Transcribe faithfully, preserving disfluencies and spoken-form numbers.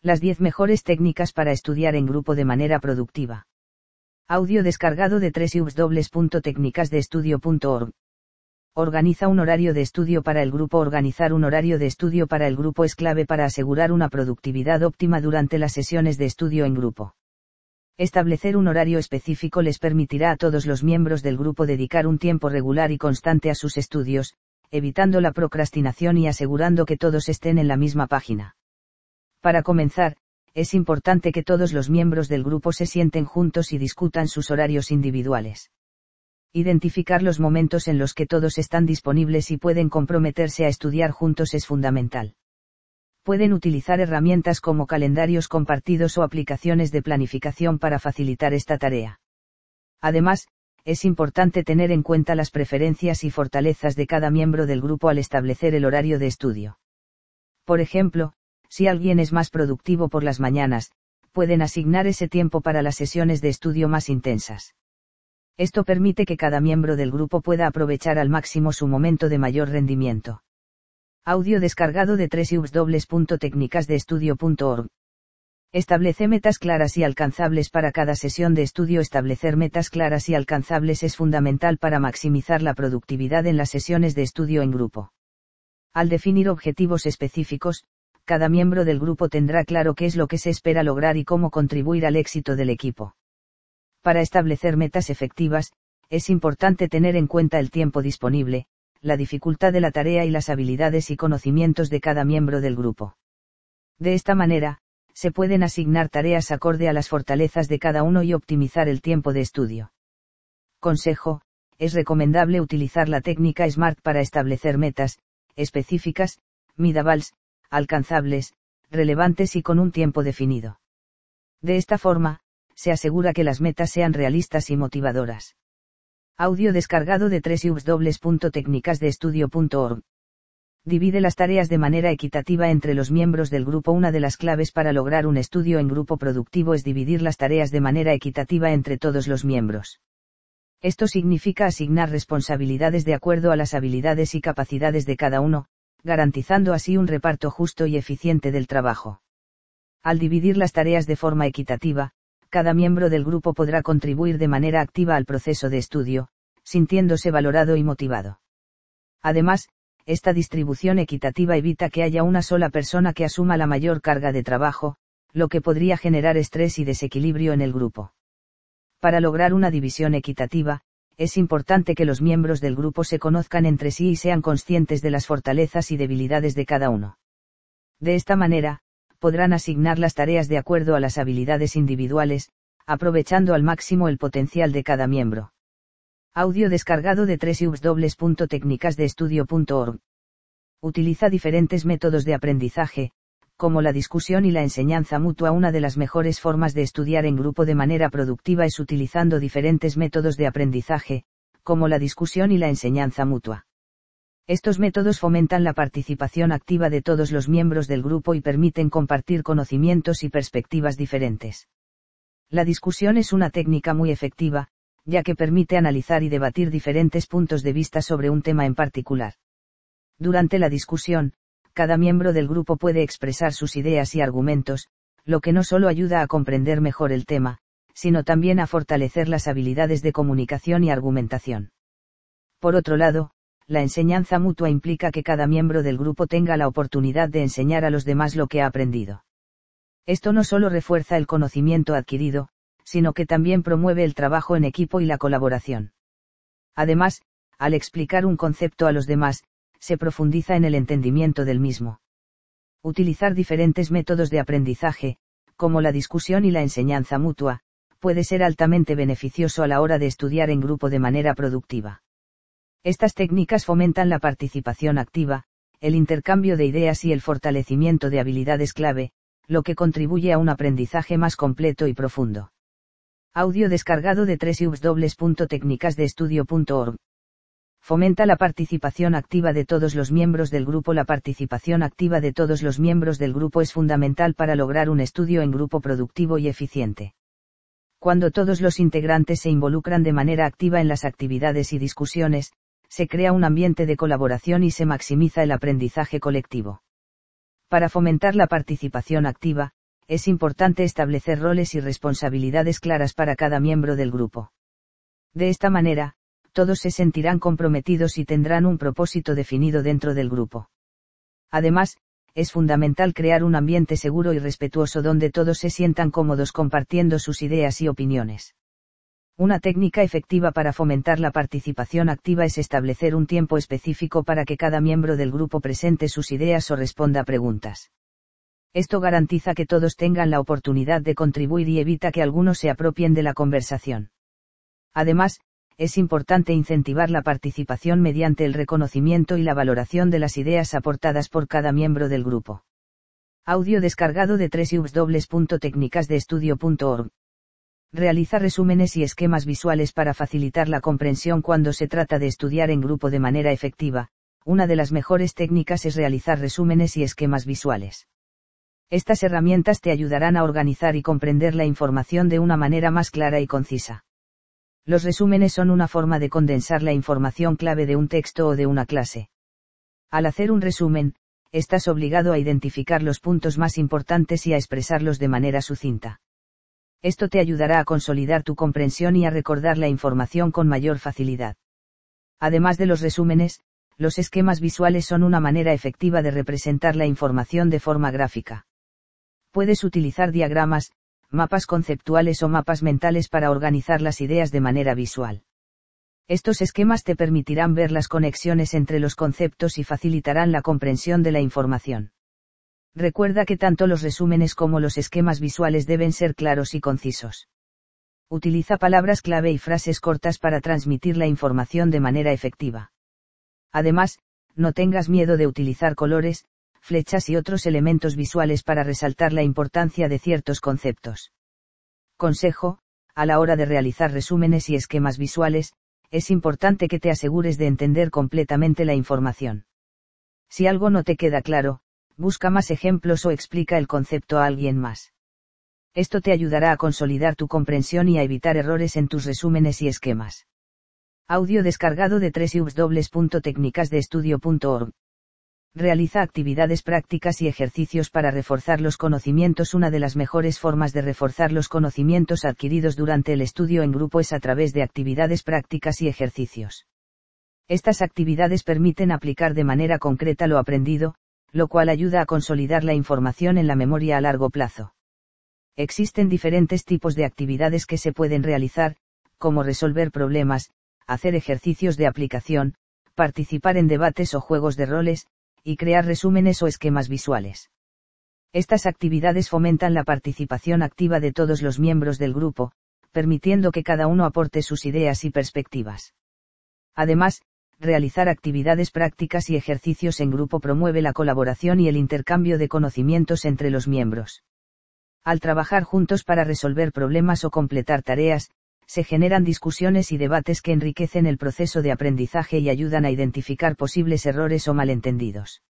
Las diez mejores técnicas para estudiar en grupo de manera productiva. Audio descargado de doble u doble u doble u punto técnicas de estudio punto org. Organiza un horario de estudio para el grupo. Organizar un horario de estudio para el grupo es clave para asegurar una productividad óptima durante las sesiones de estudio en grupo. Establecer un horario específico les permitirá a todos los miembros del grupo dedicar un tiempo regular y constante a sus estudios, evitando la procrastinación y asegurando que todos estén en la misma página. Para comenzar, es importante que todos los miembros del grupo se sienten juntos y discutan sus horarios individuales. Identificar los momentos en los que todos están disponibles y pueden comprometerse a estudiar juntos es fundamental. Pueden utilizar herramientas como calendarios compartidos o aplicaciones de planificación para facilitar esta tarea. Además, es importante tener en cuenta las preferencias y fortalezas de cada miembro del grupo al establecer el horario de estudio. Por ejemplo, si alguien es más productivo por las mañanas, pueden asignar ese tiempo para las sesiones de estudio más intensas. Esto permite que cada miembro del grupo pueda aprovechar al máximo su momento de mayor rendimiento. Audio descargado de doble u doble u doble u punto técnicas de estudio punto org. Establece metas claras y alcanzables para cada sesión de estudio. Establecer metas claras y alcanzables es fundamental para maximizar la productividad en las sesiones de estudio en grupo. Al definir objetivos específicos, cada miembro del grupo tendrá claro qué es lo que se espera lograr y cómo contribuir al éxito del equipo. Para establecer metas efectivas, es importante tener en cuenta el tiempo disponible, la dificultad de la tarea y las habilidades y conocimientos de cada miembro del grupo. De esta manera, se pueden asignar tareas acorde a las fortalezas de cada uno y optimizar el tiempo de estudio. Consejo: es recomendable utilizar la técnica SMART para establecer metas específicas, measurable, alcanzables, relevantes y con un tiempo definido. De esta forma, se asegura que las metas sean realistas y motivadoras. Audio descargado de doble u doble u doble u punto técnicas de estudio punto org. Divide las tareas de manera equitativa entre los miembros del grupo. Una de las claves para lograr un estudio en grupo productivo es dividir las tareas de manera equitativa entre todos los miembros. Esto significa asignar responsabilidades de acuerdo a las habilidades y capacidades de cada uno, garantizando así un reparto justo y eficiente del trabajo. Al dividir las tareas de forma equitativa, cada miembro del grupo podrá contribuir de manera activa al proceso de estudio, sintiéndose valorado y motivado. Además, esta distribución equitativa evita que haya una sola persona que asuma la mayor carga de trabajo, lo que podría generar estrés y desequilibrio en el grupo. Para lograr una división equitativa, es importante que los miembros del grupo se conozcan entre sí y sean conscientes de las fortalezas y debilidades de cada uno. De esta manera, podrán asignar las tareas de acuerdo a las habilidades individuales, aprovechando al máximo el potencial de cada miembro. Audio descargado de doble u doble u doble u punto técnicas de estudio punto org. Utiliza diferentes métodos de aprendizaje, como la discusión y la enseñanza mutua. Una de las mejores formas de estudiar en grupo de manera productiva es utilizando diferentes métodos de aprendizaje, como la discusión y la enseñanza mutua. Estos métodos fomentan la participación activa de todos los miembros del grupo y permiten compartir conocimientos y perspectivas diferentes. La discusión es una técnica muy efectiva, ya que permite analizar y debatir diferentes puntos de vista sobre un tema en particular. Durante la discusión, cada miembro del grupo puede expresar sus ideas y argumentos, lo que no solo ayuda a comprender mejor el tema, sino también a fortalecer las habilidades de comunicación y argumentación. Por otro lado, la enseñanza mutua implica que cada miembro del grupo tenga la oportunidad de enseñar a los demás lo que ha aprendido. Esto no solo refuerza el conocimiento adquirido, sino que también promueve el trabajo en equipo y la colaboración. Además, al explicar un concepto a los demás, se profundiza en el entendimiento del mismo. Utilizar diferentes métodos de aprendizaje, como la discusión y la enseñanza mutua, puede ser altamente beneficioso a la hora de estudiar en grupo de manera productiva. Estas técnicas fomentan la participación activa, el intercambio de ideas y el fortalecimiento de habilidades clave, lo que contribuye a un aprendizaje más completo y profundo. Audio descargado de doble u doble u doble u punto técnicas de estudio punto org. Fomenta la participación activa de todos los miembros del grupo. La participación activa de todos los miembros del grupo es fundamental para lograr un estudio en grupo productivo y eficiente. Cuando todos los integrantes se involucran de manera activa en las actividades y discusiones, se crea un ambiente de colaboración y se maximiza el aprendizaje colectivo. Para fomentar la participación activa, es importante establecer roles y responsabilidades claras para cada miembro del grupo. De esta manera, todos se sentirán comprometidos y tendrán un propósito definido dentro del grupo. Además, es fundamental crear un ambiente seguro y respetuoso donde todos se sientan cómodos compartiendo sus ideas y opiniones. Una técnica efectiva para fomentar la participación activa es establecer un tiempo específico para que cada miembro del grupo presente sus ideas o responda a preguntas. Esto garantiza que todos tengan la oportunidad de contribuir y evita que algunos se apropien de la conversación. Además, es importante incentivar la participación mediante el reconocimiento y la valoración de las ideas aportadas por cada miembro del grupo. Audio descargado de doble u doble u doble u punto técnicas de estudio punto org. Realiza resúmenes y esquemas visuales para facilitar la comprensión cuando se trata de estudiar en grupo de manera efectiva. Una de las mejores técnicas es realizar resúmenes y esquemas visuales. Estas herramientas te ayudarán a organizar y comprender la información de una manera más clara y concisa. Los resúmenes son una forma de condensar la información clave de un texto o de una clase. Al hacer un resumen, estás obligado a identificar los puntos más importantes y a expresarlos de manera sucinta. Esto te ayudará a consolidar tu comprensión y a recordar la información con mayor facilidad. Además de los resúmenes, los esquemas visuales son una manera efectiva de representar la información de forma gráfica. Puedes utilizar diagramas, mapas conceptuales o mapas mentales para organizar las ideas de manera visual. Estos esquemas te permitirán ver las conexiones entre los conceptos y facilitarán la comprensión de la información. Recuerda que tanto los resúmenes como los esquemas visuales deben ser claros y concisos. Utiliza palabras clave y frases cortas para transmitir la información de manera efectiva. Además, no tengas miedo de utilizar colores, flechas y otros elementos visuales para resaltar la importancia de ciertos conceptos. Consejo: a la hora de realizar resúmenes y esquemas visuales, es importante que te asegures de entender completamente la información. Si algo no te queda claro, busca más ejemplos o explica el concepto a alguien más. Esto te ayudará a consolidar tu comprensión y a evitar errores en tus resúmenes y esquemas. Audio descargado de doble u doble u doble u punto técnicas de estudio punto org. Realiza actividades prácticas y ejercicios para reforzar los conocimientos. Una de las mejores formas de reforzar los conocimientos adquiridos durante el estudio en grupo es a través de actividades prácticas y ejercicios. Estas actividades permiten aplicar de manera concreta lo aprendido, lo cual ayuda a consolidar la información en la memoria a largo plazo. Existen diferentes tipos de actividades que se pueden realizar, como resolver problemas, hacer ejercicios de aplicación, participar en debates o juegos de roles, y crear resúmenes o esquemas visuales. Estas actividades fomentan la participación activa de todos los miembros del grupo, permitiendo que cada uno aporte sus ideas y perspectivas. Además, realizar actividades prácticas y ejercicios en grupo promueve la colaboración y el intercambio de conocimientos entre los miembros. Al trabajar juntos para resolver problemas o completar tareas, se generan discusiones y debates que enriquecen el proceso de aprendizaje y ayudan a identificar posibles errores o malentendidos.